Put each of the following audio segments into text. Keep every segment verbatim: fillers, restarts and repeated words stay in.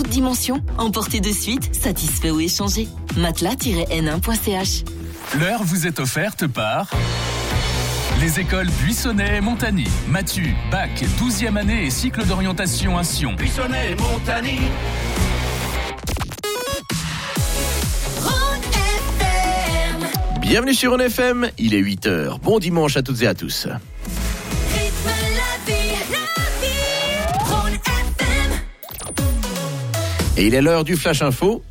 toutes dimensions. Emporter de suite, satisfait ou échanger. matelas tiret n un point c h. L'heure vous est offerte par les écoles Buissonnet et Montagny. Mathieu, bac, douzième année et cycle d'orientation à Sion. Buissonnet et Montagny. Bienvenue sur Rhône F M, il est huit heures. Bon dimanche à toutes et à tous. Et il est l'heure du Flash Info.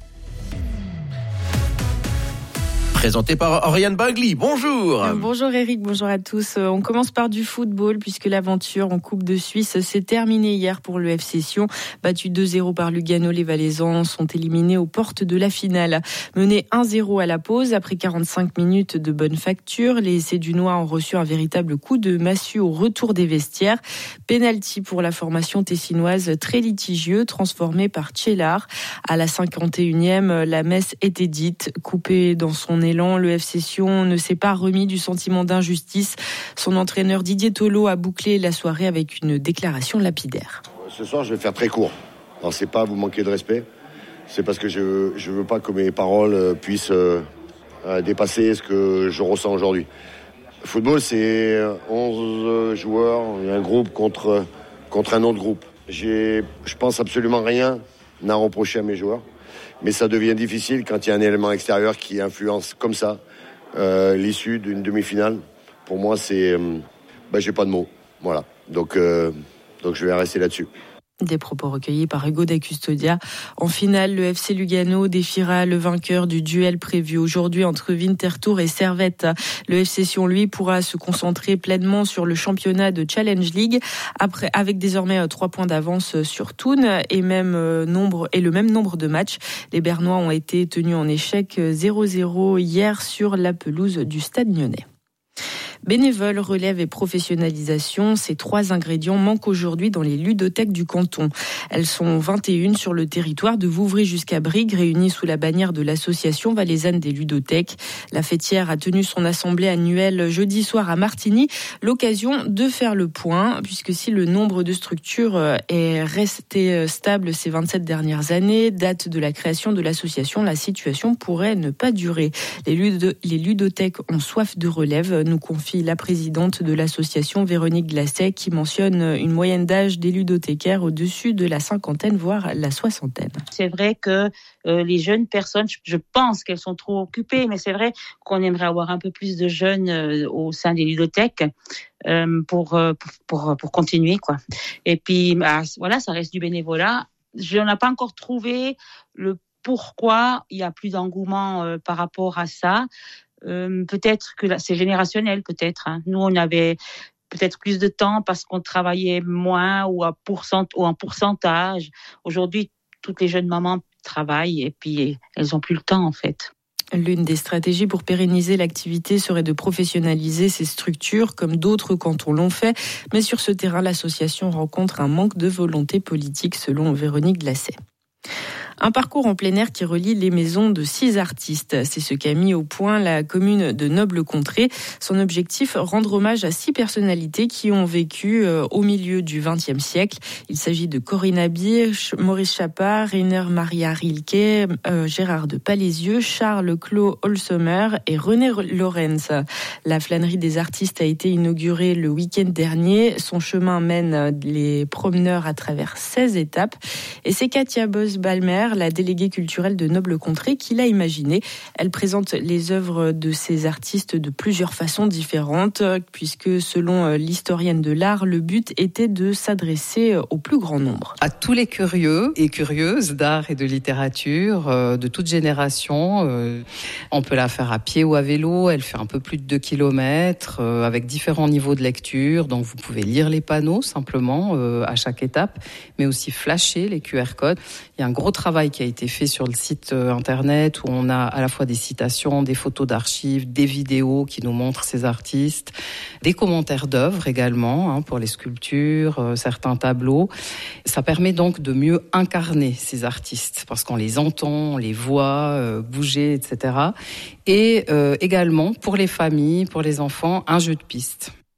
Présenté par Oriane Bagli. Bonjour. Bonjour Eric, bonjour à tous. On commence par du football puisque l'aventure en Coupe de Suisse s'est terminée hier pour le F C Sion. Battu deux zéro par Lugano, les Valaisans sont éliminés aux portes de la finale. Menés un zéro à la pause, après quarante-cinq minutes de bonne facture, les Sédunois ont reçu un véritable coup de massue au retour des vestiaires. Penalty pour la formation tessinoise très litigieux, transformé par Tchellar. À la cinquante et unième, la messe était dite, coupée dans son élan. Le F C Sion ne s'est pas remis du sentiment d'injustice. Son entraîneur Didier Tolo a bouclé la soirée avec une déclaration lapidaire. Ce soir, je vais faire très court. Alors, c'est pas vous manquer de respect, c'est parce que je je veux pas que mes paroles puissent euh, dépasser ce que je ressens aujourd'hui. Le football, c'est onze joueurs et un groupe contre contre un autre groupe. J'ai, je pense absolument rien à reprocher à mes joueurs. Mais ça devient difficile quand il y a un élément extérieur qui influence comme ça euh, l'issue d'une demi-finale. Pour moi, c'est, euh, ben, j'ai pas de mots. Voilà. Donc, euh, donc je vais rester là-dessus. Des propos recueillis par Hugo Da Custodia. En finale, le F C Lugano défiera le vainqueur du duel prévu aujourd'hui entre Winterthur et Servette. Le F C Sion, lui, pourra se concentrer pleinement sur le championnat de Challenge League, après, avec désormais trois points d'avance sur Thun et, même nombre, et le même nombre de matchs. Les Bernois ont été tenus en échec zéro zéro hier sur la pelouse du Stade Lyonnais. Bénévoles, relève et professionnalisation, ces trois ingrédients manquent aujourd'hui dans les ludothèques du canton. Elles sont vingt et une sur le territoire de Vouvray jusqu'à Brigue, réunies sous la bannière de l'association valaisanne des ludothèques. La fêtière a tenu son assemblée annuelle jeudi soir à Martigny, l'occasion de faire le point, puisque si le nombre de structures est resté stable ces vingt-sept dernières années, date de la création de l'association, la situation pourrait ne pas durer. Les, ludo- les ludothèques ont soif de relève, nous confie la présidente de l'association Véronique Glasset, qui mentionne une moyenne d'âge des ludothécaires au-dessus de la cinquantaine, voire la soixantaine. C'est vrai que euh, les jeunes personnes, je pense qu'elles sont trop occupées, mais c'est vrai qu'on aimerait avoir un peu plus de jeunes euh, au sein des ludothèques euh, pour, euh, pour, pour, pour continuer, quoi. Et puis, bah, voilà, ça reste du bénévolat. Je n'ai pas encore trouvé le pourquoi il y a plus d'engouement euh, par rapport à ça. Euh, peut-être que là, c'est générationnel, peut-être. Hein. Nous, on avait peut-être plus de temps parce qu'on travaillait moins ou, à pourcent, ou en pourcentage. Aujourd'hui, toutes les jeunes mamans travaillent et puis elles n'ont plus le temps, en fait. L'une des stratégies pour pérenniser l'activité serait de professionnaliser ces structures, comme d'autres cantons l'ont fait. Mais sur ce terrain, l'association rencontre un manque de volonté politique, selon Véronique Glasset. Un parcours en plein air qui relie les maisons de six artistes. C'est ce qu'a mis au point la commune de Noble-Contrée. Son objectif, rendre hommage à six personnalités qui ont vécu au milieu du vingtième siècle. Il s'agit de Corinna Birch, Maurice Chapard, Rainer Maria Rilke, euh, Gérard de Palaisieux, Charles Claude Holzheimer et René Lorenz. La flânerie des artistes a été inaugurée le week-end dernier. Son chemin mène les promeneurs à travers seize étapes. Et c'est Katia Boss-Balmer, la déléguée culturelle de Noble-Contrée, qui l'a imaginé. Elle présente les œuvres de ces artistes de plusieurs façons différentes, puisque selon l'historienne de l'art, le but était de s'adresser au plus grand nombre. À tous les curieux et curieuses d'art et de littérature, de toute génération. On peut la faire à pied ou à vélo. Elle fait un peu plus de deux kilomètres, avec différents niveaux de lecture. Donc vous pouvez lire les panneaux simplement à chaque étape, mais aussi flasher les Q R codes. Il y a un gros travail qui a été fait sur le site internet où on a à la fois des citations, des photos d'archives, des vidéos qui nous montrent ces artistes, des commentaires d'œuvres également hein, pour les sculptures, euh, certains tableaux. Ça permet donc de mieux incarner ces artistes parce qu'on les entend, on les voit euh, bouger, et cetera. Et euh, également pour les familles, pour les enfants, un jeu de piste.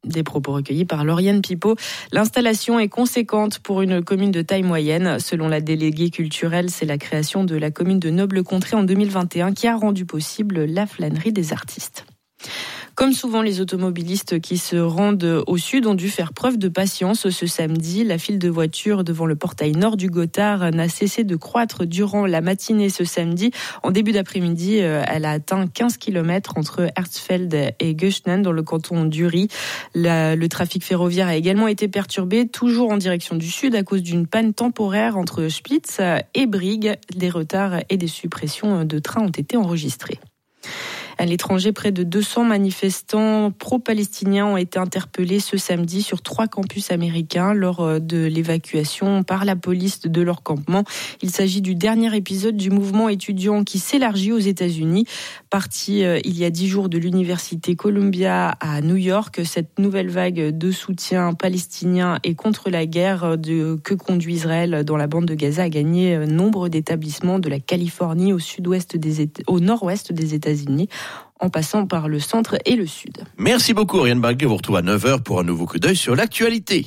Des propos recueillis par Lauriane Pipo. L'installation est conséquente pour une commune de taille moyenne. Selon la déléguée culturelle, c'est la création de la commune de Noble-Contrée en deux mille vingt et un qui a rendu possible la flânerie des artistes. Comme souvent, les automobilistes qui se rendent au sud ont dû faire preuve de patience ce samedi. La file de voitures devant le portail nord du Gothard n'a cessé de croître durant la matinée ce samedi. En début d'après-midi, elle a atteint quinze kilomètres entre Herzfeld et Göschenen dans le canton d'Uri. La, le trafic ferroviaire a également été perturbé, toujours en direction du sud, à cause d'une panne temporaire entre Splitz et Brigue. Des retards et des suppressions de trains ont été enregistrés. À l'étranger, près de deux cents manifestants pro-palestiniens ont été interpellés ce samedi sur trois campus américains lors de l'évacuation par la police de leur campement. Il s'agit du dernier épisode du mouvement étudiant qui s'élargit aux États-Unis. Parti il y a dix jours de l'université Columbia à New York, cette nouvelle vague de soutien palestinien et contre la guerre de, que conduit Israël dans la bande de Gaza a gagné nombre d'établissements de la Californie au sud-ouest des, au nord-ouest des États-Unis, en passant par le centre et le sud. Merci beaucoup, Oriane Barguet. Vous retrouvez à neuf heures pour un nouveau coup d'œil sur l'actualité.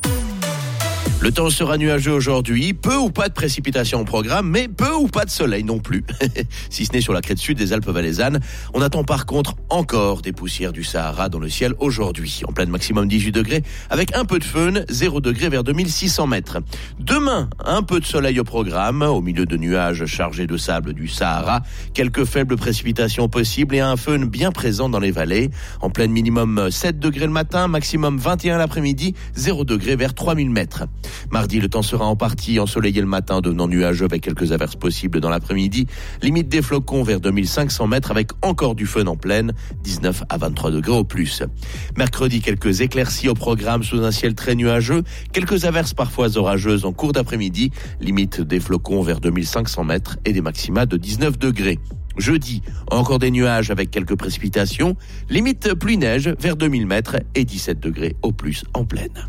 Le temps sera nuageux aujourd'hui, peu ou pas de précipitations au programme, mais peu ou pas de soleil non plus. Si ce n'est sur la crête sud des Alpes valaisannes, on attend par contre encore des poussières du Sahara dans le ciel aujourd'hui. En pleine maximum dix-huit degrés, avec un peu de fun, zéro degré vers deux mille six cents mètres. Demain, un peu de soleil au programme, au milieu de nuages chargés de sable du Sahara, quelques faibles précipitations possibles et un fun bien présent dans les vallées. En pleine minimum sept degrés le matin, maximum vingt et un l'après-midi, zéro degré vers trois mille mètres. Mardi, le temps sera en partie ensoleillé le matin, devenant nuageux avec quelques averses possibles dans l'après-midi. Limite des flocons vers deux mille cinq cents mètres avec encore du fun en pleine, dix-neuf à vingt-trois degrés au plus. Mercredi, quelques éclaircies au programme sous un ciel très nuageux. Quelques averses parfois orageuses en cours d'après-midi. Limite des flocons vers deux mille cinq cents mètres et des maxima de dix-neuf degrés. Jeudi, encore des nuages avec quelques précipitations. Limite pluie-neige vers deux mille mètres et dix-sept degrés au plus en pleine.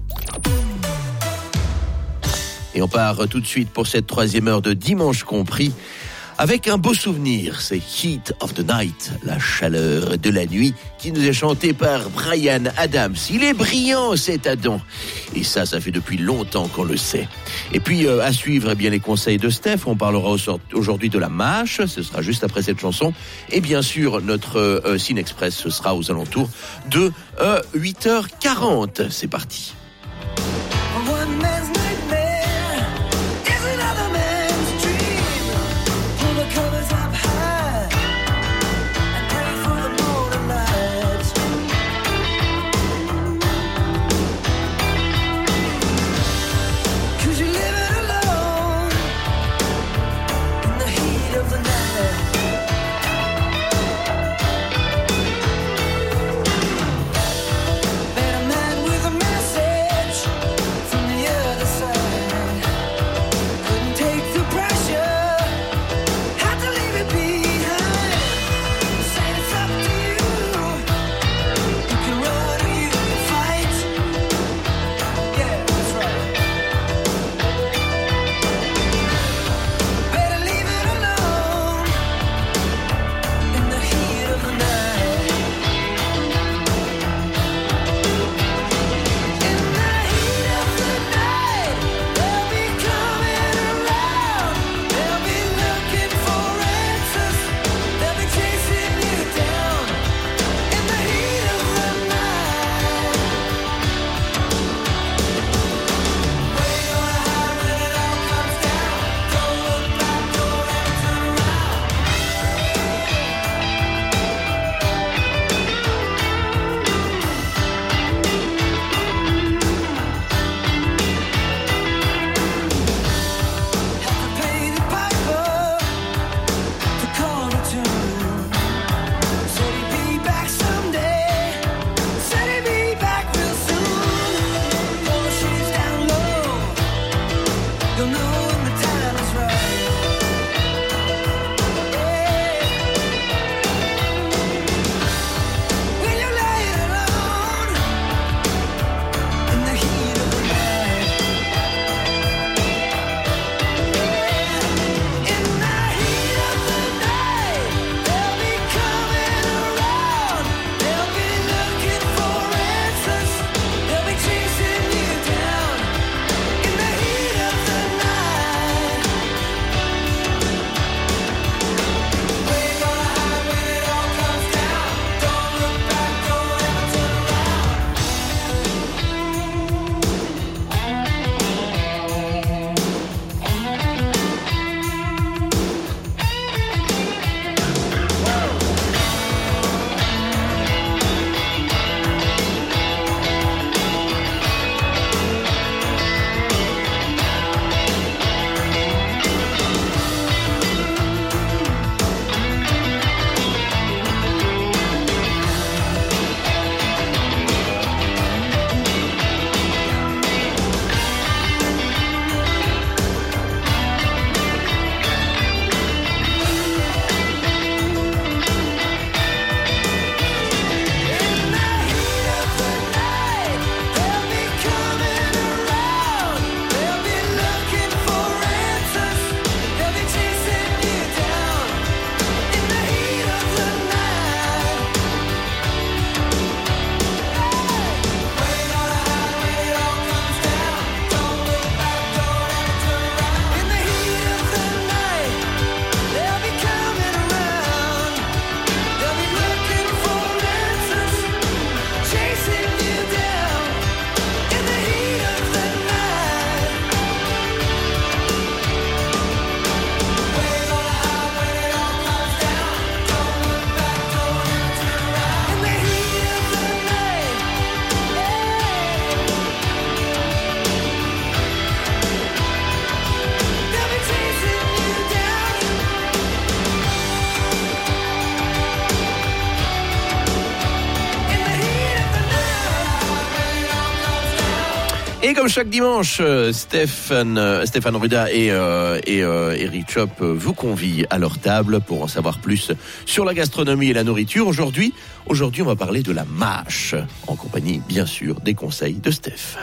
Et on part tout de suite pour cette troisième heure de Dimanche compris avec un beau souvenir, c'est Heat of the Night, la chaleur de la nuit, qui nous est chanté par Bryan Adams. Il est brillant cet Adam, et ça, ça fait depuis longtemps qu'on le sait. Et puis euh, à suivre eh bien les conseils de Steph, on parlera aujourd'hui de la mâche, ce sera juste après cette chanson, et bien sûr notre euh, Cine Express, ce sera aux alentours de euh, huit heures quarante. C'est parti. Better man with a message. Et comme chaque dimanche, Stéphane, Stéphane Ruda et, euh, et euh, Eric Chop vous convient à leur table pour en savoir plus sur la gastronomie et la nourriture. Aujourd'hui, aujourd'hui, on va parler de la mâche, en compagnie, bien sûr, des conseils de Steph.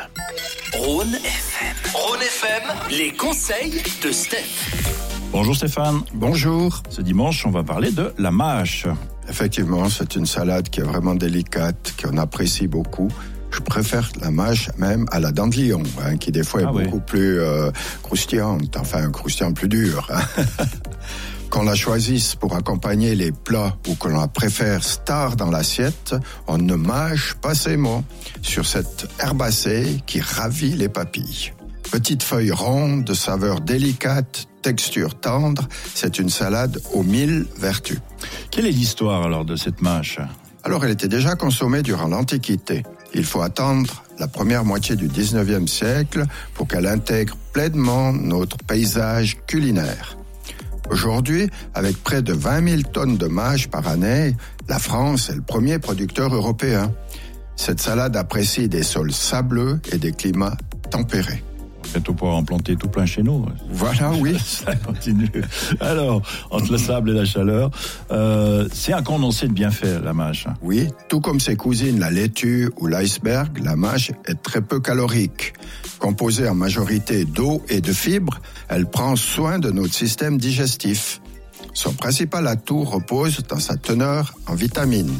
Rhône F M. Rhône F M, les conseils de Steph. Bonjour Stéphane. Bonjour. Ce dimanche, on va parler de la mâche. Effectivement, c'est une salade qui est vraiment délicate, qu'on apprécie beaucoup. Je préfère la mâche même à la dent de lion, hein, qui des fois est ah beaucoup oui. plus euh, croustillante, enfin croustillant plus dur. Hein. Qu'on la choisisse pour accompagner les plats ou qu'on la préfère star dans l'assiette, on ne mâche pas ses mots sur cette herbacée qui ravit les papilles. Petites feuilles rondes, de saveur délicate, texture tendre, c'est une salade aux mille vertus. Quelle est l'histoire alors de cette mâche ? Alors elle était déjà consommée durant l'Antiquité. Il faut attendre la première moitié du dix-neuvième siècle pour qu'elle intègre pleinement notre paysage culinaire. Aujourd'hui, avec près de vingt mille tonnes de mâche par année, la France est le premier producteur européen. Cette salade apprécie des sols sableux et des climats tempérés. Bientôt pouvoir en planter tout plein chez nous. Voilà, oui. Ça continue. Alors, entre le sable et la chaleur, euh, c'est un condensé de bienfaits, la mâche. Oui, tout comme ses cousines, la laitue ou l'iceberg, la mâche est très peu calorique. Composée en majorité d'eau et de fibres, elle prend soin de notre système digestif. Son principal atout repose dans sa teneur en vitamines.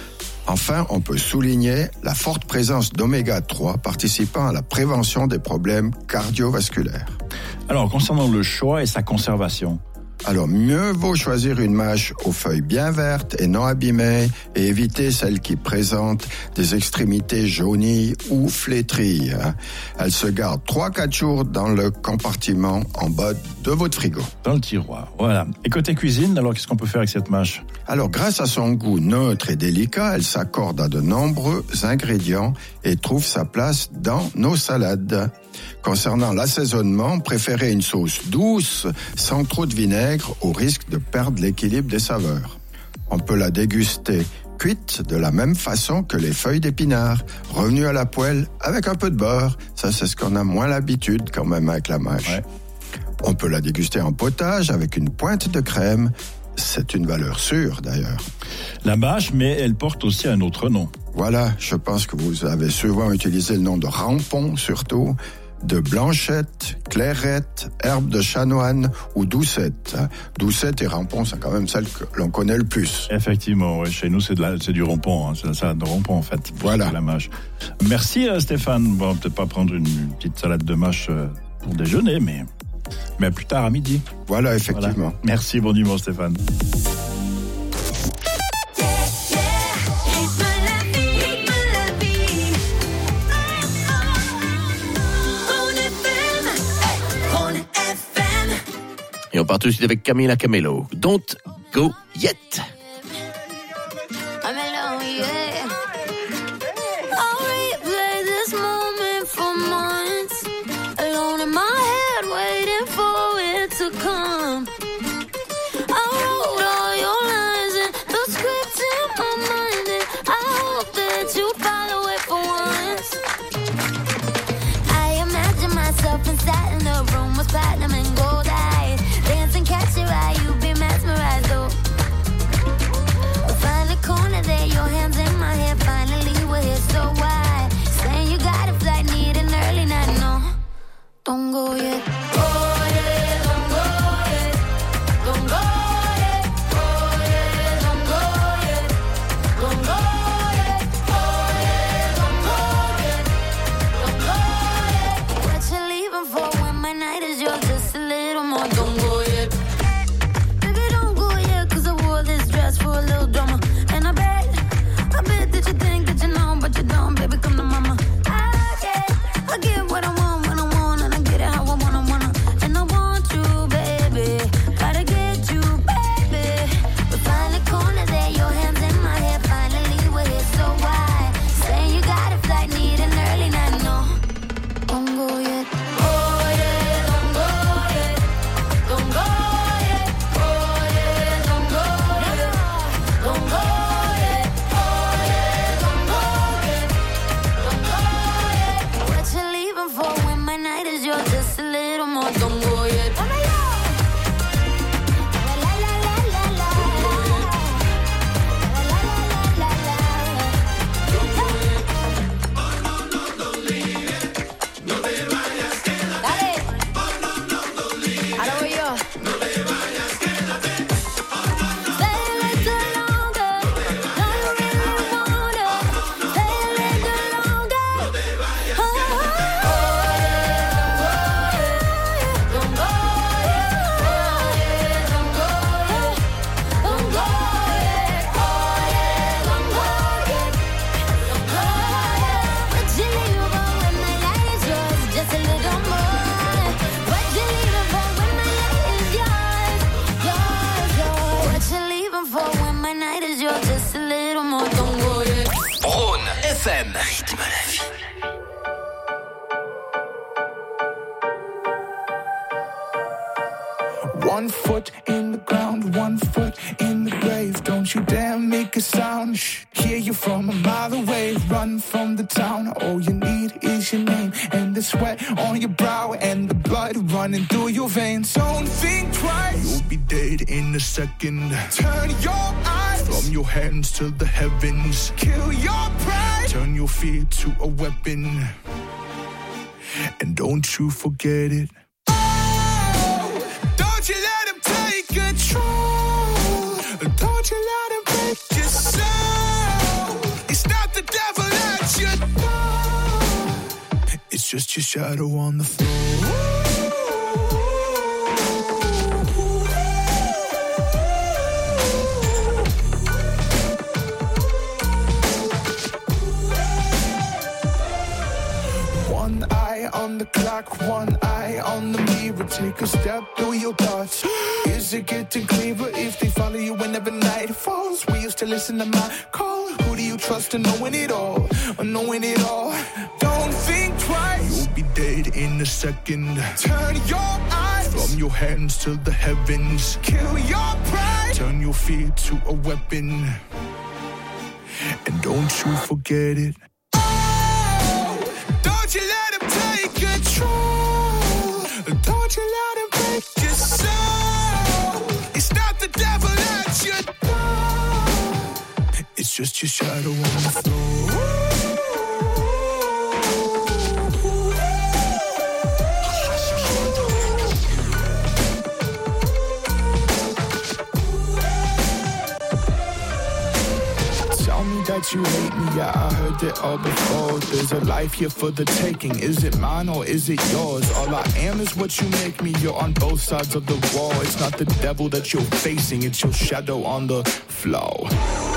Enfin, on peut souligner la forte présence d'oméga trois participant à la prévention des problèmes cardiovasculaires. Alors, concernant le choix et sa conservation. Alors, mieux vaut choisir une mâche aux feuilles bien vertes et non abîmées et éviter celles qui présentent des extrémités jaunies ou flétries. Elle se garde trois à quatre jours dans le compartiment en bas de votre frigo. Dans le tiroir, voilà. Et côté cuisine, alors qu'est-ce qu'on peut faire avec cette mâche ? Alors, grâce à son goût neutre et délicat, elle s'accorde à de nombreux ingrédients et trouve sa place dans nos salades. Concernant l'assaisonnement, préférez une sauce douce, sans trop de vinaigre, au risque de perdre l'équilibre des saveurs. On peut la déguster cuite de la même façon que les feuilles d'épinards, revenues à la poêle avec un peu de beurre. Ça, c'est ce qu'on a moins l'habitude quand même avec la mâche. Ouais. On peut la déguster en potage avec une pointe de crème. C'est une valeur sûre d'ailleurs. La mâche, mais elle porte aussi un autre nom. Voilà, je pense que vous avez souvent utilisé le nom de rampon surtout, de blanchette, clairette, herbe de chanoine ou doucette. Doucette et rampon, c'est quand même celle que l'on connaît le plus. Effectivement, ouais. Chez nous c'est, de la, c'est du rampon, hein. C'est la salade de rampon en fait. Voilà. La mâche. Merci euh, Stéphane. Bon, peut-être pas prendre une, une petite salade de mâche euh, pour déjeuner, mais, mais plus tard à midi. Voilà, effectivement. Voilà. Merci, bon dimanche Stéphane. Et on part tout de suite avec Camila Cabello. Don't go yet. Don't go yet. Oh yeah, don't go yet. foot in the ground, one foot in the grave. Don't you dare make a sound. Shh, hear you from a mile away. Run from the town. All you need is your name and the sweat on your brow and the blood running through your veins. Don't think twice. You'll be dead in a second. Turn your eyes from your hands to the heavens. Kill your pride. Turn your fear to a weapon. And don't you forget it. Oh, don't you let him take control. Don't you let him break your soul. It's not the devil at your door. It's just your shadow on the floor. On the clock, one eye on the mirror. Take a step through your thoughts. Is it getting clearer if they follow you whenever night falls? We used to listen to my call. Who do you trust in knowing it all? Or knowing it all? Don't think twice. You'll be dead in a second. Turn your eyes from your hands to the heavens. Kill your pride. Turn your fear to a weapon. And don't you forget it. Oh, don't you let him take control. Don't you let him break your soul. It's not the devil at your door. It's just your shadow on the floor. That you hate me, yeah, I heard it all before. There's a life here for the taking. Is it mine or is it yours? All I am is what you make me. You're on both sides of the wall. It's not the devil that you're facing, it's your shadow on the floor.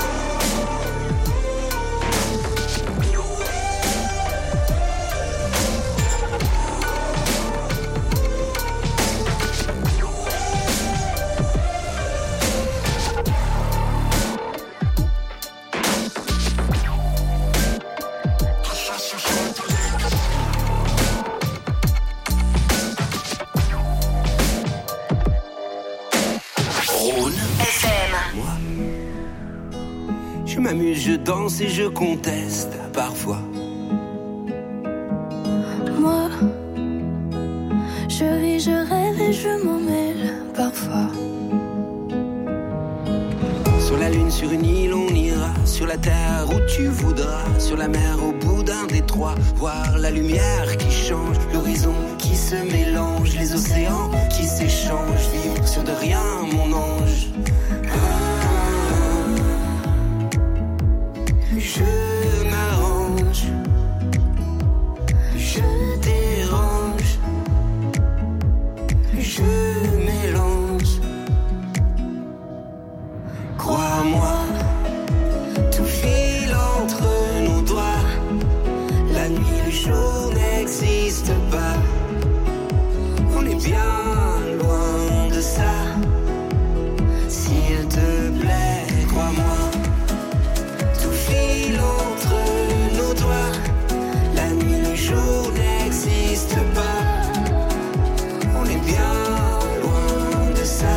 Je danse et je conteste parfois. Moi, je ris, je rêve et je m'en mêle parfois. Sur la lune, sur une île, on ira. Sur la terre où tu voudras. Sur la mer, au bout d'un détroit. Voir la lumière qui change, l'horizon qui se mélange, les océans qui s'échangent. Vivre sur de rien, mon ange. Je m'arrange, je dérange, je mélange. Crois-moi, tout file entre nos doigts. La nuit, le jour n'existe pas. On est bien loin de ça. S'il te plaît, crois-moi. Entre nos doigts, la nuit, le jour n'existe pas. On est bien loin de ça.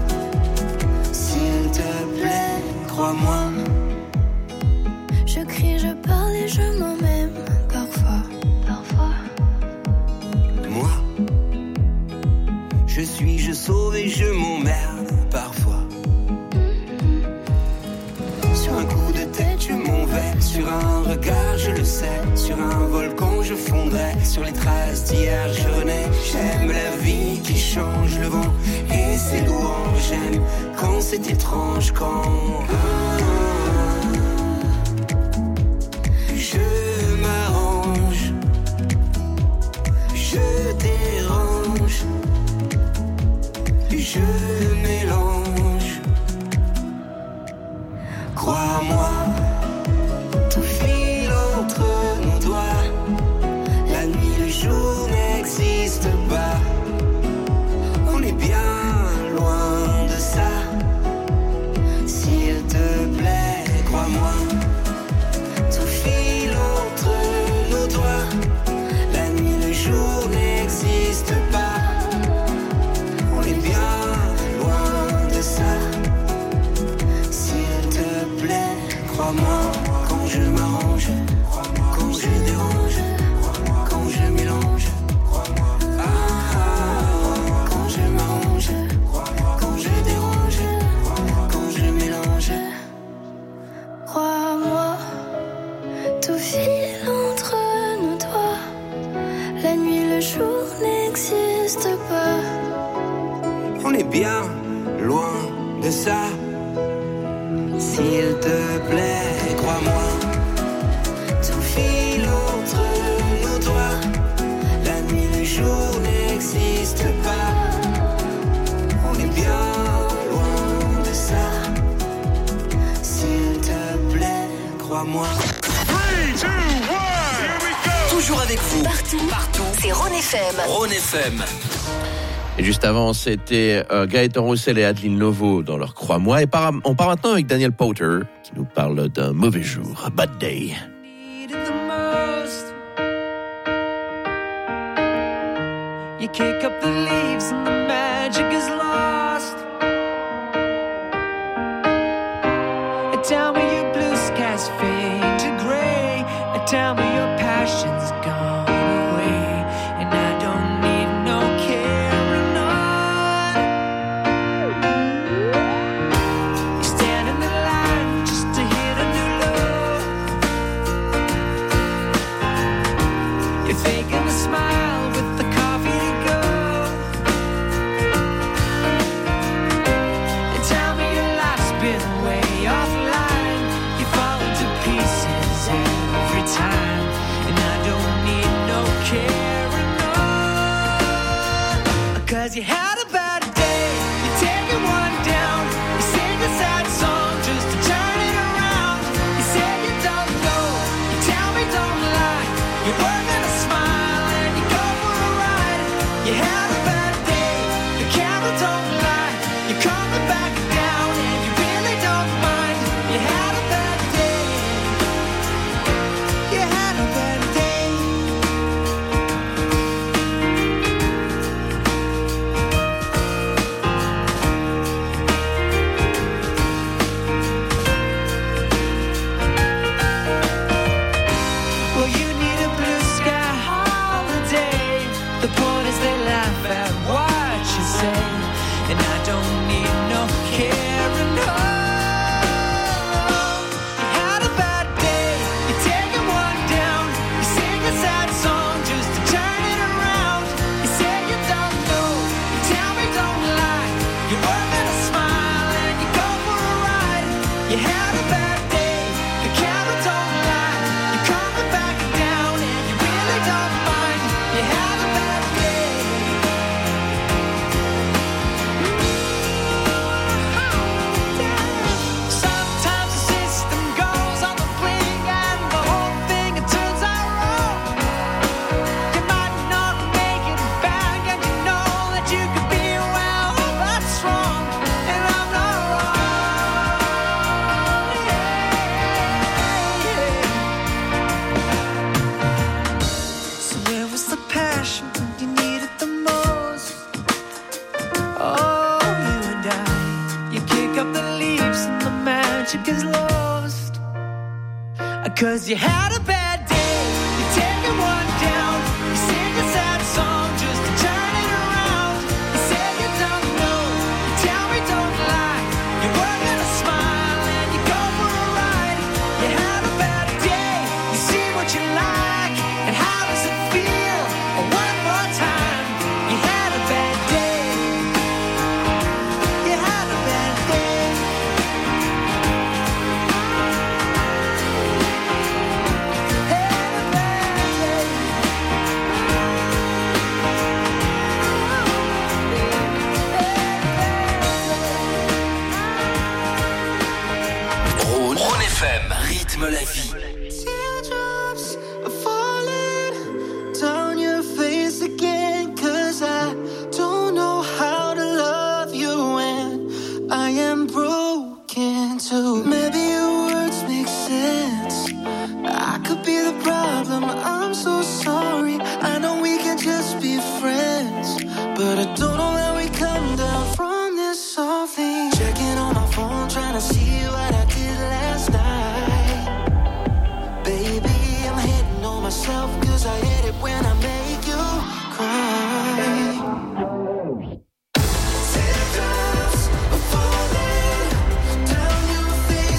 S'il te plaît, crois-moi. Je crie, je parle et je m'en même parfois, parfois. Moi, je suis, je sauve et je m'emmerde parfois. Sur un coup de tête, je m'en vais. Sur un regard, je le sais. Sur un volcan, je fondrai. Sur les traces d'hier, je renais. J'aime la vie qui change le vent et ses louanges. J'aime quand c'est étrange, quand je m'arrange, je dérange, je mélange. Crois-moi, tout file entre nos doigts. La nuit, le jour n'existe pas. On est bien loin de ça. S'il te plaît, crois-moi. Tout file entre nos doigts. La nuit, le jour n'existe pas. On est bien bien loin de ça. S'il te plaît, crois-moi, tout file entre nos doigts. La nuit, le jour n'existe pas. On est bien loin de ça. S'il te plaît, crois-moi. three, two, one, here we go. Toujours avec vous. Partout, partout. C'est Rhône F M. Rhône F M. Et juste avant, c'était euh, Gaëtan Roussel et Adeline Novo dans leur Crois-moi. Et par, on part maintenant avec Daniel Powter qui nous parle d'un mauvais jour, a bad day. You kick up the leaves and the magic is lost. And tell me your blue skies fade to gray. And tell me your passion's gone away. And I don't need no carrying on. You stand in the line just to hit a new low. You're faking a smile with the coffee to go. And tell me your life's been way offline. You fall into pieces every time. And I don't need no carrying on. Cause you had a bad day. You take it one down. You sing a sad song just to turn it around. You say you don't know. You tell me don't lie. You work on a smile and you go for a ride. You had a bad day. The camera don't lie. You're coming back down and you really don't mind. You had a bad day. You had a bad day. Well, you need a blue sky holiday. The point is they laugh at what you say. And I don't need no carrying on. You had a bad day. You take it one down. You sing a sad song just to turn it around. You say you don't know. You tell me don't lie. You work on a smile and you go for a ride. You had a bad day. The camera don't lie. You're coming back down and you really don't mind. You had a bad day. Sometimes the system goes on the blink and the whole thing it turns out wrong. You might not make it back and you know that you could be well, that's wrong. And I'm not wrong. Yeah, yeah. So where was the passion when you needed the most? Oh, you and I, you kick up the leaves and the magic is lost. Cause you had a bad day, you take it one down. You sing a sad song just to turn it around. You say you don't know, you tell me don't lie. You work on a smile and you go for a ride. You had a bad day, you see what you like. And how does it feel? One more time. You had a bad day. You had a bad day. Had a bad day. Rhône, Rhône F M, rythme la vie. Teardrops are falling down your face again. Cause I don't know how to love you when I am broken too. Maybe your words make sense. I could be the problem. I'm so sorry. I know we can just be friends. But I don't know where we come down from this whole thing. Checking on my phone, trying to see what I did last night. Baby, I'm hitting on myself cause I hate it when I make you cry. Teardrops are falling down your face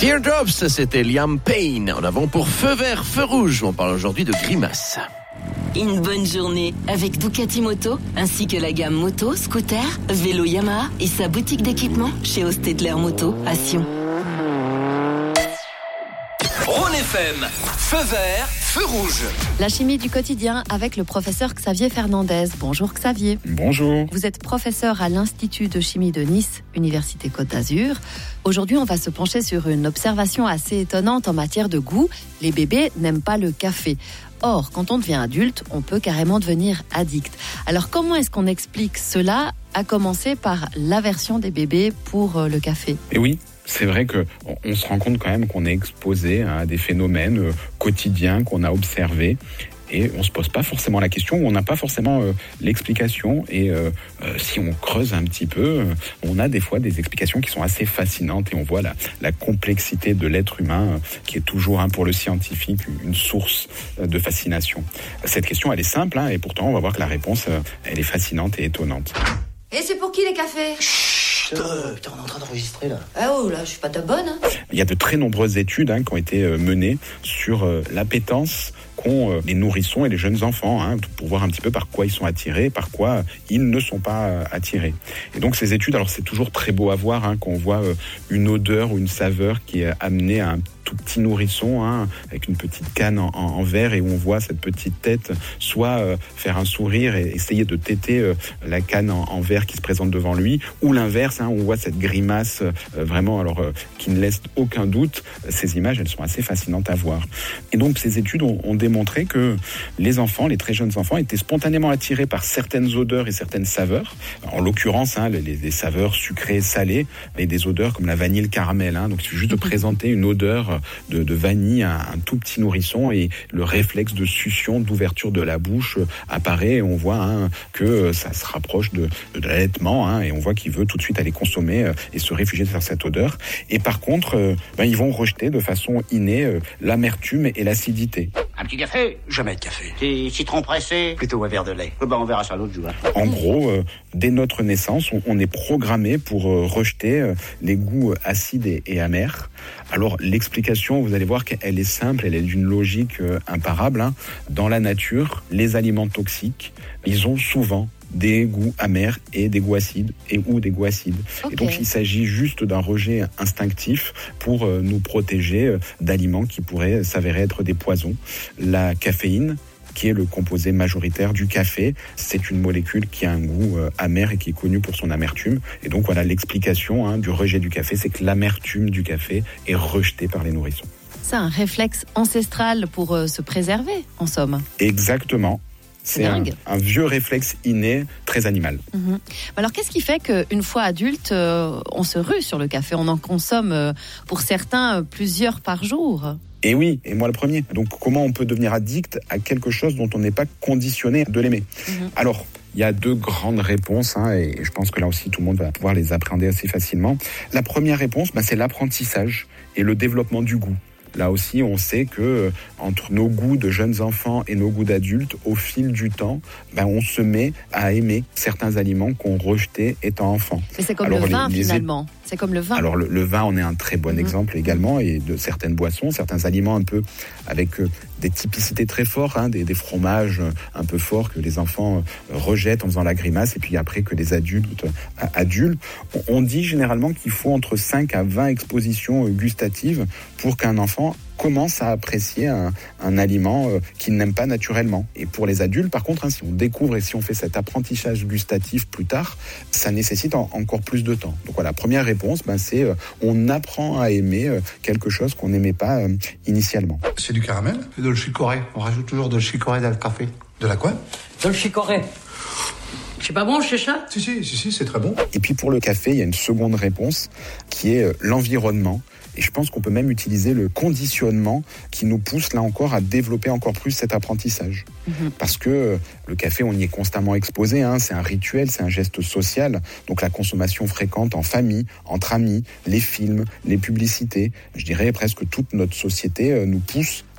Teardrops, c'était Liam Payne. En avant pour Feu Vert, Feu Rouge. On parle aujourd'hui de grimace. Une bonne journée avec Ducati Moto, ainsi que la gamme moto, scooter, vélo Yamaha et sa boutique d'équipement chez Ostedler Moto à Sion. Rhône F M, Feu Vert, Feu Rouge. La chimie du quotidien avec le professeur Xavier Fernandez. Bonjour Xavier. Bonjour. Vous êtes professeur à l'Institut de chimie de Nice, Université Côte d'Azur. Aujourd'hui, on va se pencher sur une observation assez étonnante en matière de goût. Les bébés n'aiment pas le café. Or, quand on devient adulte, on peut carrément devenir addict. Alors, comment est-ce qu'on explique cela, à commencer par l'aversion des bébés pour le café ? Et oui. C'est vrai qu'on on se rend compte quand même qu'on est exposé à des phénomènes euh, quotidiens qu'on a observés et on ne se pose pas forcément la question, ou on n'a pas forcément euh, l'explication. Et euh, euh, si on creuse un petit peu, euh, on a des fois des explications qui sont assez fascinantes et on voit la, la complexité de l'être humain euh, qui est toujours hein, pour le scientifique une source euh, de fascination. Cette question elle est simple hein, et pourtant on va voir que la réponse euh, elle est fascinante et étonnante. Et c'est pour qui les cafés ? Euh, putain, on est en train d'enregistrer là. Ah oh là, je suis pas ta bonne. Hein. Il y a de très nombreuses études hein, qui ont été euh, menées sur euh, l'appétence qu'ont euh, les nourrissons et les jeunes enfants hein, pour voir un petit peu par quoi ils sont attirés, par quoi euh, ils ne sont pas euh, attirés. Et donc ces études, alors c'est toujours très beau à voir hein, quand on voit euh, une odeur ou une saveur qui est amenée à un tout petit nourrisson hein, avec une petite canne en, en, en verre et où on voit cette petite tête soit euh, faire un sourire et essayer de téter euh, la canne en, en verre qui se présente devant lui, ou l'inverse, hein, on voit cette grimace euh, vraiment alors euh, qui ne laisse aucun doute. Ces images, elles sont assez fascinantes à voir. Et donc ces études ont, ont démontré que les enfants, les très jeunes enfants, étaient spontanément attirés par certaines odeurs et certaines saveurs. En l'occurrence, hein, les, les saveurs sucrées, salées, mais des odeurs comme la vanille, le caramel. Hein. Donc il suffit juste de présenter une odeur De, de vanille à un tout petit nourrisson et le réflexe de succion, d'ouverture de la bouche apparaît et on voit hein, que ça se rapproche de, de l'allaitement hein, et on voit qu'il veut tout de suite aller consommer euh, et se réfugier vers cette odeur. Et par contre, euh, ben, ils vont rejeter de façon innée euh, l'amertume et l'acidité. Un petit café ? Jamais de café. Petit citron pressé ? Plutôt un verre de lait. Ben, on verra ça l'autre jour. Hein. En gros, euh, dès notre naissance, on, on est programmé pour euh, rejeter euh, les goûts acides et, et amers. Alors l'explication, vous allez voir qu'elle est simple, elle est d'une logique euh, imparable. Hein. Dans la nature, les aliments toxiques, ils ont souvent des goûts amers et des goûts acides et ou des goûts acides. Okay. Et donc il s'agit juste d'un rejet instinctif pour euh, nous protéger euh, d'aliments qui pourraient s'avérer être des poisons. La caféine, qui est le composé majoritaire du café, c'est une molécule qui a un goût euh, amer et qui est connue pour son amertume. Et donc voilà l'explication hein, du rejet du café, c'est que l'amertume du café est rejetée par les nourrissons. C'est un réflexe ancestral pour euh, se préserver, en somme. Exactement. C'est un, un vieux réflexe inné, très animal. Mmh. Alors, qu'est-ce qui fait qu'une fois adulte, euh, on se rue sur le café ? On en consomme, euh, pour certains, euh, plusieurs par jour. Et oui, et moi le premier. Donc, comment on peut devenir addict à quelque chose dont on n'est pas conditionné de l'aimer ? Mmh. Alors, il y a deux grandes réponses, hein, et je pense que là aussi, tout le monde va pouvoir les appréhender assez facilement. La première réponse, bah, c'est l'apprentissage et le développement du goût. Là aussi, on sait que euh, entre nos goûts de jeunes enfants et nos goûts d'adultes, au fil du temps, ben, on se met à aimer certains aliments qu'on rejetait étant enfant. Mais c'est comme Alors, le vin, les, les... finalement. C'est comme le vin. Alors, le, le vin en est un très bon mmh. exemple également, et de certaines boissons, certains aliments un peu avec euh, des typicités très fortes, hein, des, des fromages un peu forts que les enfants euh, rejettent en faisant la grimace, et puis après que les adultes euh, adultes. On, on dit généralement qu'il faut entre cinq à vingt expositions euh, gustatives pour qu'un enfant commence à apprécier un, un aliment euh, qu'il n'aime pas naturellement. Et pour les adultes, par contre, hein, si on découvre et si on fait cet apprentissage gustatif plus tard, ça nécessite en, encore plus de temps. Donc voilà, première réponse, ben, c'est euh, on apprend à aimer euh, quelque chose qu'on n'aimait pas euh, initialement. C'est du caramel ? C'est de le chicorée. On rajoute toujours de le chicorée dans le café. De la quoi ? De le chicorée. C'est pas bon, c'est ça ? Si, si, si, si, c'est très bon. Et puis pour le café, il y a une seconde réponse qui est euh, l'environnement. Et je pense qu'on peut même utiliser le conditionnement qui nous pousse là encore à développer encore plus cet apprentissage. Mmh. Parce que euh, le café, on y est constamment exposé, hein, c'est un rituel, c'est un geste social. Donc la consommation fréquente en famille, entre amis, les films, les publicités, je dirais presque toute notre société euh, nous pousse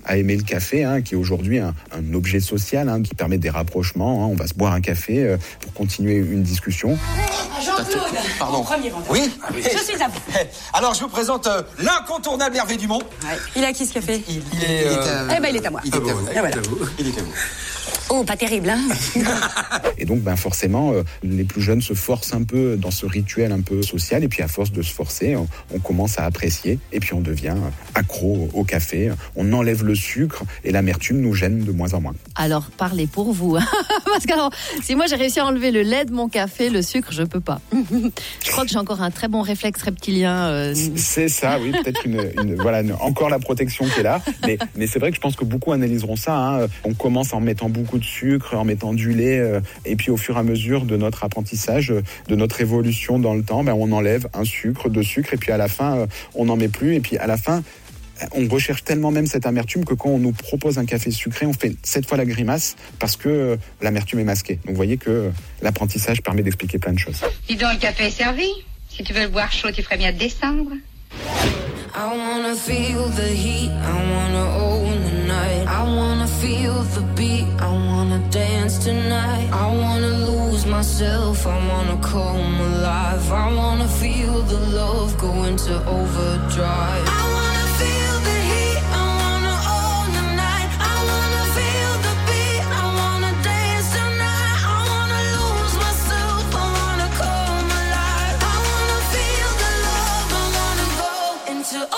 à aimer le café, hein, qui est aujourd'hui un, un objet social, hein, qui permet des rapprochements. Hein. On va se boire un café euh, pour continuer une discussion. Jean-Claude, pardon. premier rang. Oui, Je suis à vous. Alors je vous présente euh, l'incontournable Hervé Dumont. Ouais. Il a qui ce café? Il, il est. Euh... Eh ben il est à moi. Il est à vous. Et voilà. Il est à vous. Oh, pas terrible, hein. Et donc, ben forcément, euh, les plus jeunes se forcent un peu dans ce rituel un peu social. Et puis, à force de se forcer, on, on commence à apprécier. Et puis, on devient accro au café. On enlève le sucre et l'amertume nous gêne de moins en moins. Alors, parlez pour vous. Parce que alors, si moi, j'ai réussi à enlever le lait de mon café, le sucre, je peux pas. Je crois que j'ai encore un très bon réflexe reptilien. Euh... C'est ça, oui. Peut-être une, une, voilà, une, encore la protection qui est là. Mais, mais c'est vrai que je pense que beaucoup analyseront ça. Hein. On commence en mettant beaucoup de sucre, en mettant du lait, euh, et puis au fur et à mesure de notre apprentissage, euh, de notre évolution dans le temps, ben, on enlève un sucre, deux sucres, et puis à la fin, euh, on n'en met plus, et puis à la fin, on recherche tellement même cette amertume que quand on nous propose un café sucré, on fait cette fois la grimace parce que euh, l'amertume est masquée. Donc vous voyez que euh, l'apprentissage permet d'expliquer plein de choses. Dis donc, le café est servi. Si tu veux le boire chaud, tu ferais bien de descendre. I wanna feel the heat, I wanna own the night. I wanna feel the beat, I wanna dance tonight. I wanna lose myself, I wanna come alive. I wanna feel the love go into overdrive. I wanna feel the heat, I wanna own the night. I wanna feel the beat, I wanna dance tonight. I wanna lose myself, I wanna come alive. I wanna feel the love, I wanna go into overdrive.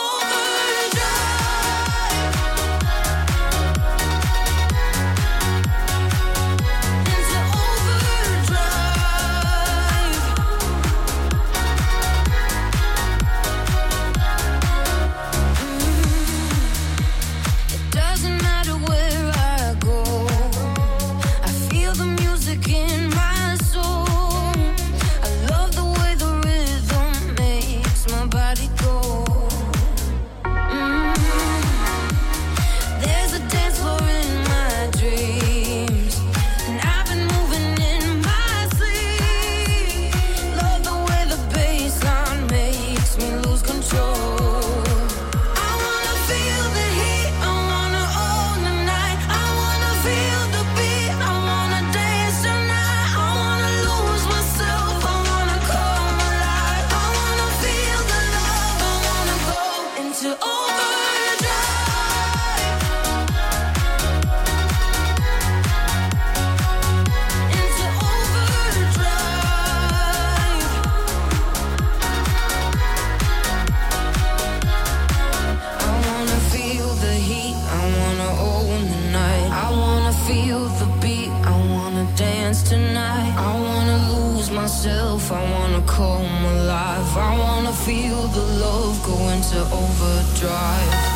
Myself, I wanna come alive. I wanna feel the love go into overdrive.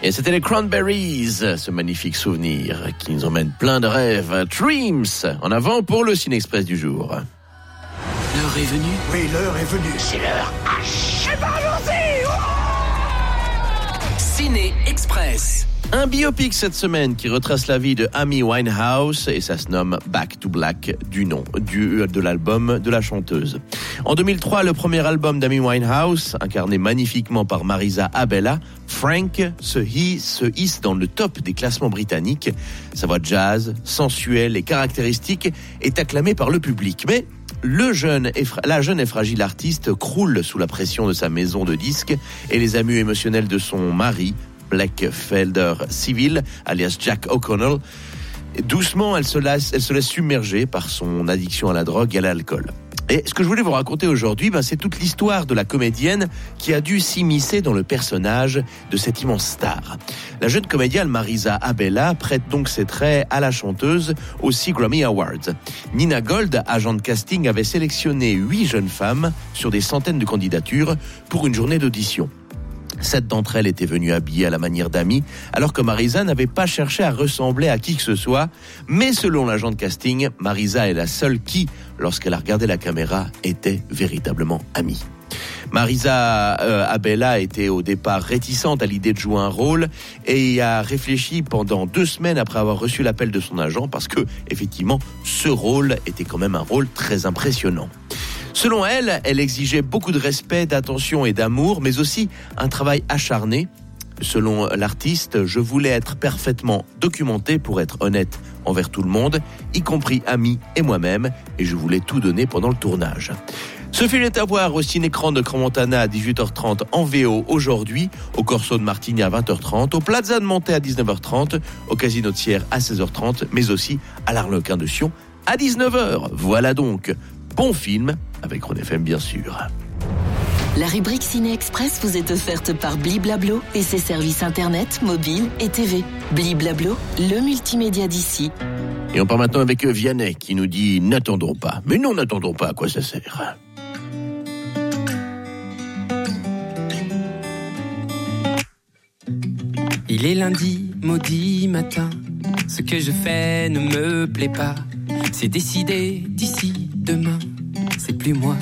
Et c'était les Cranberries, ce magnifique souvenir qui nous emmène plein de rêves. Dreams, en avant pour le Ciné Express du jour. L'heure est venue. Oui, l'heure est venue. C'est l'heure. Ah, cheval, allons-y. Ciné Express. Un biopic cette semaine qui retrace la vie de Amy Winehouse et ça se nomme Back to Black, du nom du, de l'album de la chanteuse. En deux mille trois, le premier album d'Amy Winehouse, incarné magnifiquement par Marisa Abela, Frank se hisse, se hisse dans le top des classements britanniques. Sa voix jazz, sensuelle et caractéristique est acclamée par le public. Mais le jeune et fra- la jeune et fragile artiste croule sous la pression de sa maison de disques et les abus émotionnels de son mari, Blake Felder Civil, alias Jack O'Connell. Doucement, elle se laisse, elle se laisse submerger par son addiction à la drogue et à l'alcool. Et ce que je voulais vous raconter aujourd'hui, ben, c'est toute l'histoire de la comédienne qui a dû s'immiscer dans le personnage de cette immense star. La jeune comédienne Marisa Abela prête donc ses traits à la chanteuse aux six Grammy Awards. Nina Gold, agent de casting, avait sélectionné huit jeunes femmes sur des centaines de candidatures pour une journée d'audition. Sept d'entre elles étaient venues habillées à la manière d'Amy, alors que Marisa n'avait pas cherché à ressembler à qui que ce soit. Mais selon l'agent de casting, Marisa est la seule qui, lorsqu'elle a regardé la caméra, était véritablement Amy. Marisa euh, Abela était au départ réticente à l'idée de jouer un rôle et y a réfléchi pendant deux semaines après avoir reçu l'appel de son agent parce que, effectivement, ce rôle était quand même un rôle très impressionnant. Selon elle, elle exigeait beaucoup de respect, d'attention et d'amour, mais aussi un travail acharné. Selon l'artiste, je voulais être parfaitement documenté pour être honnête envers tout le monde, y compris Amy et moi-même, et je voulais tout donner pendant le tournage. Ce film est à voir au ciné-écran de Crans-Montana à dix-huit heures trente en V O aujourd'hui, au Corso de Martigny à vingt heures trente, au Plaza de Montet à dix-neuf heures trente, au Casino de Sierre à seize heures trente, mais aussi à l'Arlequin de Sion à dix-neuf heures. Voilà donc, bon film, avec Ron F M bien sûr. La rubrique Ciné Express vous est offerte par Bliblablo et ses services internet, mobile et T V. Bliblablo, le multimédia d'ici. Et on part maintenant avec Vianney qui nous dit « N'attendons pas ». Mais non, n'attendons pas, à quoi ça sert ? Il est lundi, maudit matin. Ce que je fais ne me plaît pas. C'est décidé d'ici demain. C'est plus moi.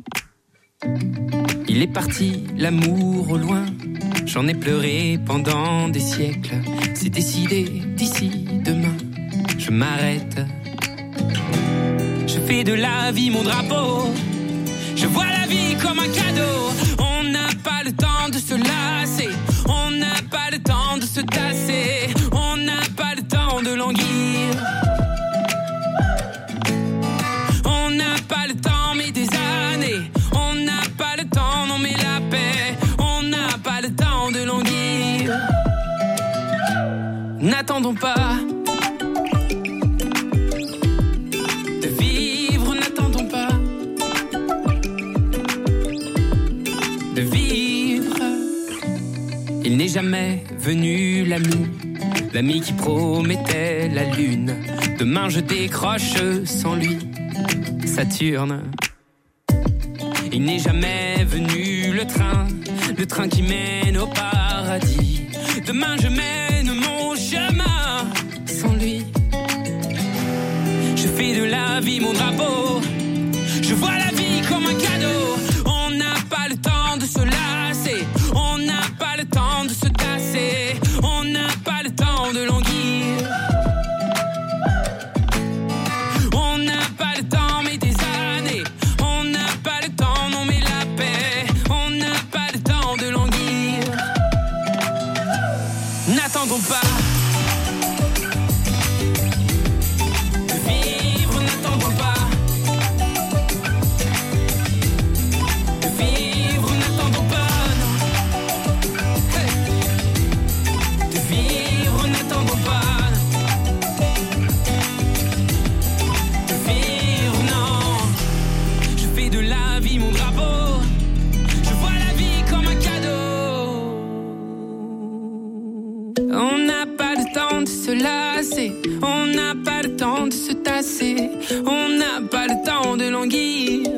Il est parti, l'amour au loin. J'en ai pleuré pendant des siècles. C'est décidé d'ici demain. Je m'arrête. Je fais de la vie mon drapeau. Je vois la vie comme un cadeau. On n'a pas le temps de se lasser. On n'a pas le temps de se tasser. On n'a pas le temps de languir. On n'a pas le temps mais des années. On n'a pas le temps, non mais la paix. On n'a pas le temps de languir. N'attendons pas de vivre, n'attendons pas de vivre. Il n'est jamais venu l'ami, l'ami qui promettait la lune. Demain je décroche sans lui, Saturne. Il n'est jamais venu le train, le train qui mène au paradis. Demain je mène mon chemin sans lui. Je fais de la vie mon drapeau. Je vois la vie comme un cadeau. On n'a pas le temps de se lasser. On n'a pas le temps de se tasser. On n'a pas le temps de languir. On n'a pas le temps mais des années. On n'a pas le temps, non mais la paix. On n'a pas le temps de languir. N'attendons pas de vivre, n'attendons pas de vivre, n'attendons pas, non. Hey. De vivre, n'attendons pas de vivre, non. Je fais de la vie mon drapeau. Je vois la vie comme un cadeau. On n'a pas le temps de se lasser. On n'a pas le temps de se tasser. On n'a pas le temps de languir.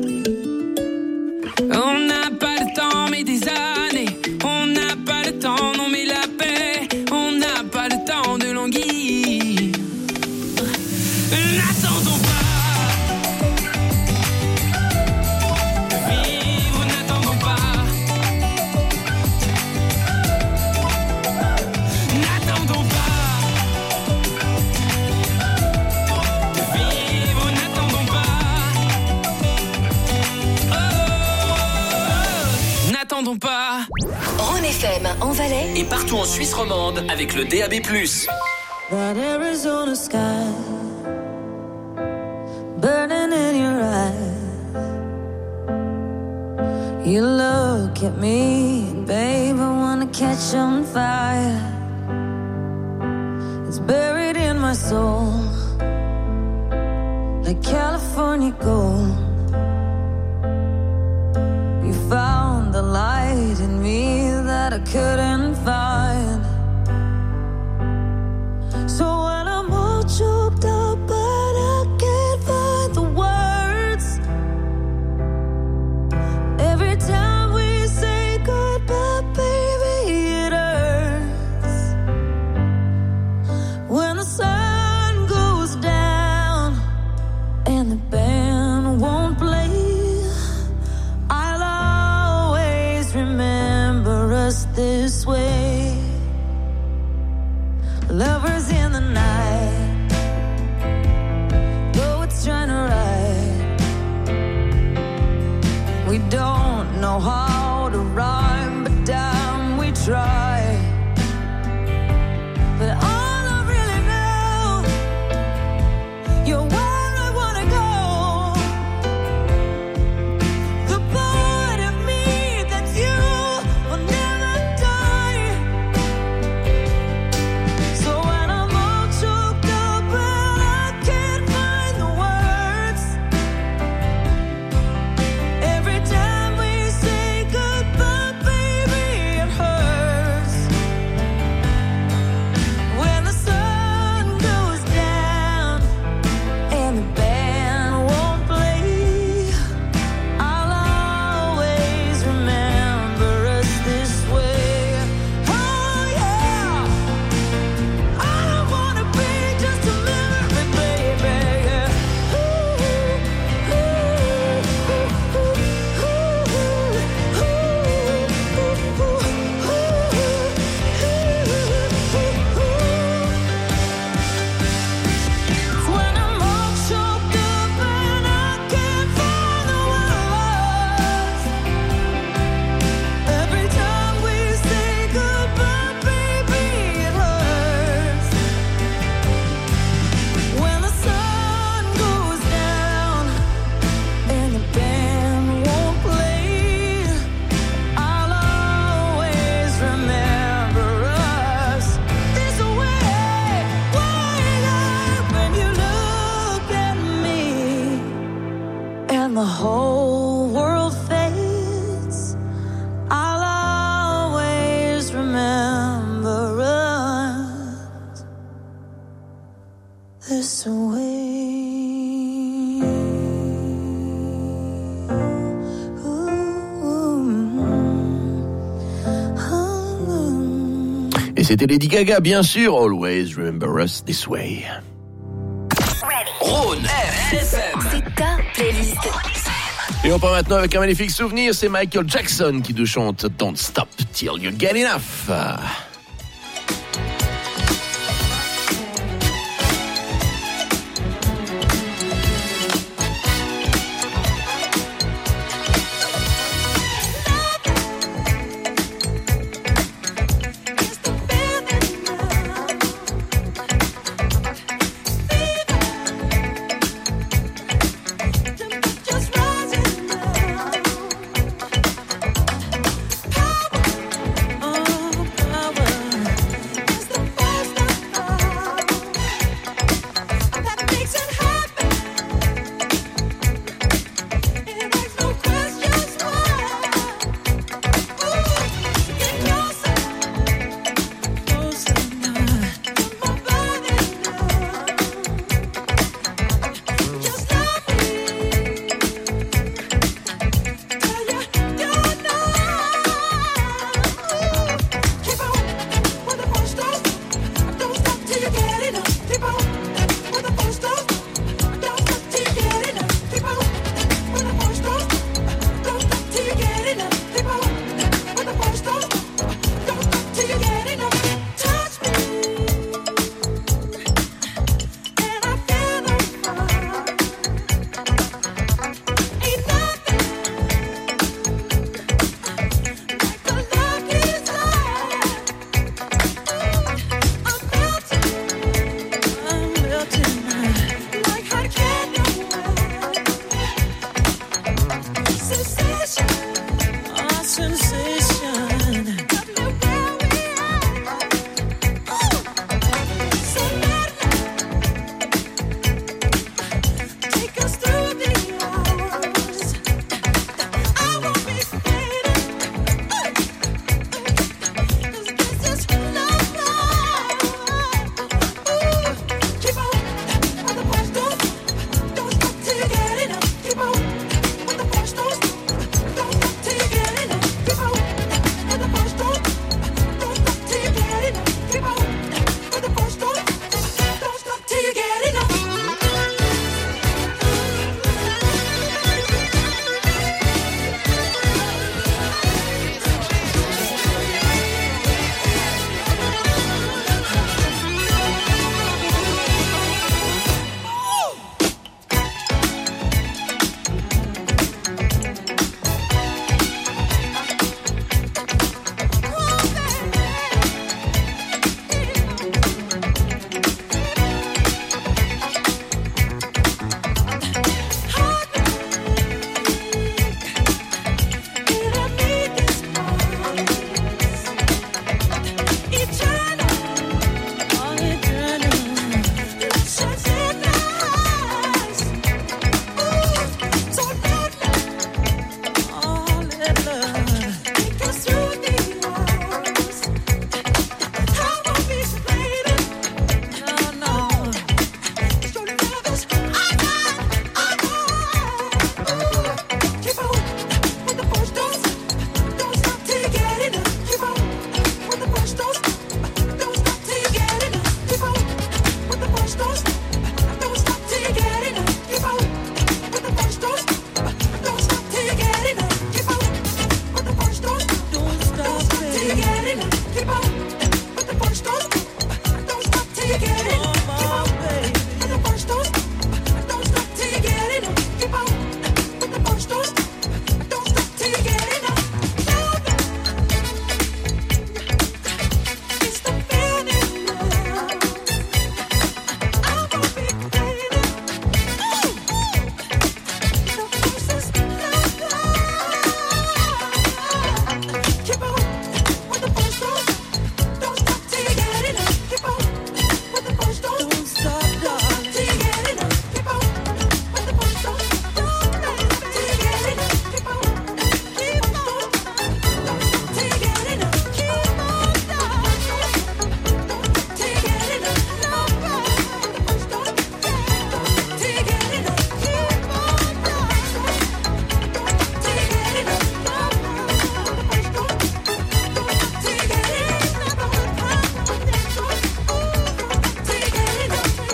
On n'a pas le temps mais des années. On n'a pas le temps. N'attendons pas. N'attendons pas. Rhône F M en Valais Et partout en Suisse romande avec le D A B plus. That Arizona sky burning in your eyes. You look at me, babe, I wanna catch on fire. It's buried in my soul like California gold. You found the light in me that I couldn't find. So when I'm all choked up but I can't find the words, every time we say goodbye, baby, it hurts. When the sun goes down and the band won't play, I'll always remember us this way. Lovers in the night, though it's trying to ride. We don't know how to rhyme, but damn, we try. But all I really know, you're where I wanna go. The part of me that you will never die. So when I'm all choked up and I can't find the words, every time we say goodbye, baby, it hurts. When the sun goes down and the band won't play, I'll always remember us this way. Oh yeah, I don't wanna be just a memory, baby. Ooh, ooh, ooh, when I'm all choked up and I can't find the words, every time we say goodbye, baby, it hurts. When the sun goes down and the band won't play, I'll always remember us this way. Wake up when you look at me and the whole world fades, I'll always remember us this way. Et c'était Lady Gaga, bien sûr. Always remember us this way. Rhône F M. C'est ta playlist. Et on part maintenant avec un magnifique souvenir. C'est Michael Jackson qui nous chante Don't Stop Till You Get Enough. Just rising now. Power, oh power.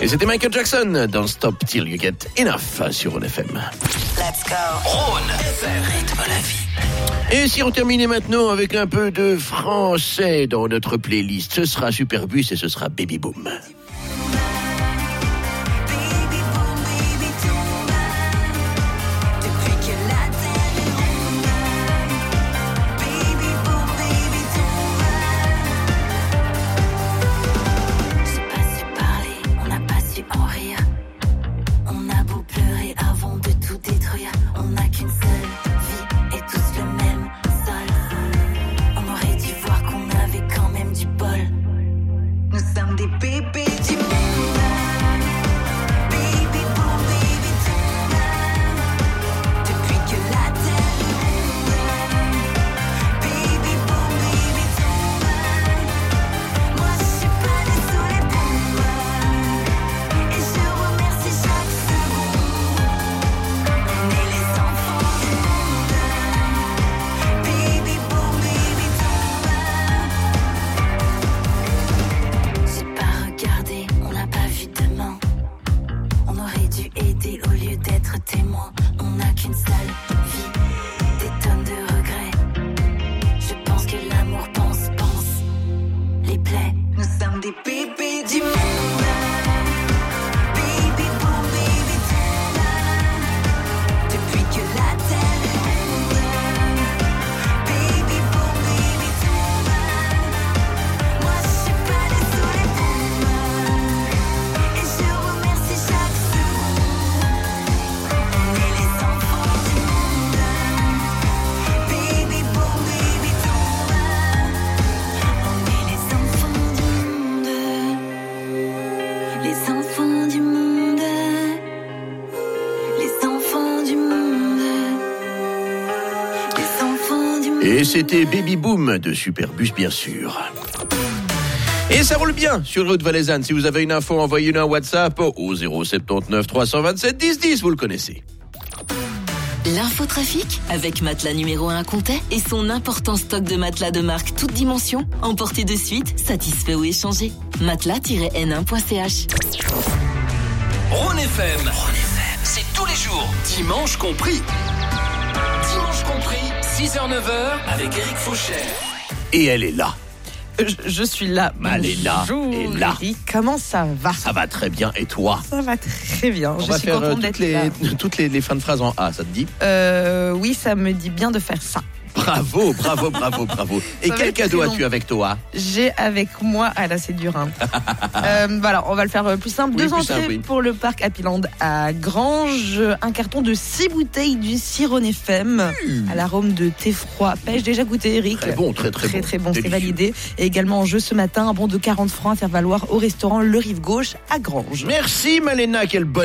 c'était Michael Jackson, Don't Stop Till You Get Enough sur Rhône F M. Let's go. Rhône F M. Rythme la vie. Et si on terminait maintenant avec un peu de français dans notre playlist, ce sera Superbus et ce sera Baby Boom. Et c'était Baby Boom de Superbus, bien sûr. Et ça roule bien sur le Haute-Valaisanne. Si vous avez une info, envoyez-nous un WhatsApp au zéro sept neuf trois deux sept dix dix, vous le connaissez. L'infotrafic avec Matelas numéro un à Comté et son important stock de matelas de marque toutes dimensions. Emportez de suite, satisfait ou échangé. matelas tiret n un point c h. Rhône F M. Rhône F M, c'est tous les jours, dimanche compris. Dimanche compris, six heures neuf heures avec Eric Faucher. Et elle est là. Je, je suis là. Elle est là. Bonjour, et là. Eric. Comment ça va? Ça va très bien. Et toi? Ça va très bien. On je va suis faire contente euh, d'être toutes, les, là. toutes les, les fins de phrases en A, ça te dit? Euh, oui, ça me dit bien de faire ça. Bravo, bravo, bravo, bravo. Et Ça va quel être cadeau très as-tu long. avec toi? J'ai avec moi, ah là c'est dur hein. euh, voilà, on va le faire euh, plus simple. Oui, Deux plus entrées simple, oui. pour le parc Happyland à Granges, un carton de six bouteilles du Rhône F M à l'arôme de thé froid pêche. Déjà goûté, Eric? Très bon, très très, Très bon. très bon, c'est Délicieux. validé. Et également en jeu ce matin, un bon de quarante francs à faire valoir au restaurant Le Rive Gauche à Granges. Merci Malena, quelle bonne